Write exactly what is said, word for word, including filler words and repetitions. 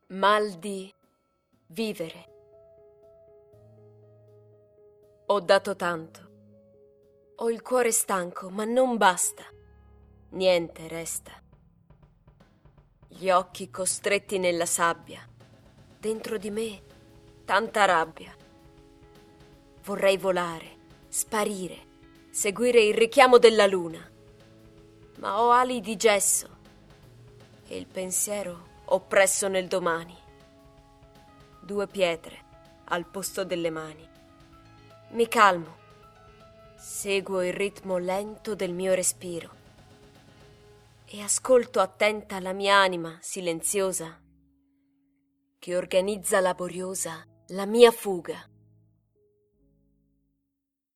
Mal di vivere. Ho dato tanto. Ho il cuore stanco, ma non basta. Niente resta. Gli occhi costretti nella sabbia. Dentro di me tanta rabbia. Vorrei volare, sparire, seguire il richiamo della luna. Ma ho ali di gesso e il pensiero oppresso nel domani. Due pietre al posto delle mani. Mi calmo, seguo il ritmo lento del mio respiro e ascolto attenta la mia anima silenziosa che organizza laboriosa la mia fuga.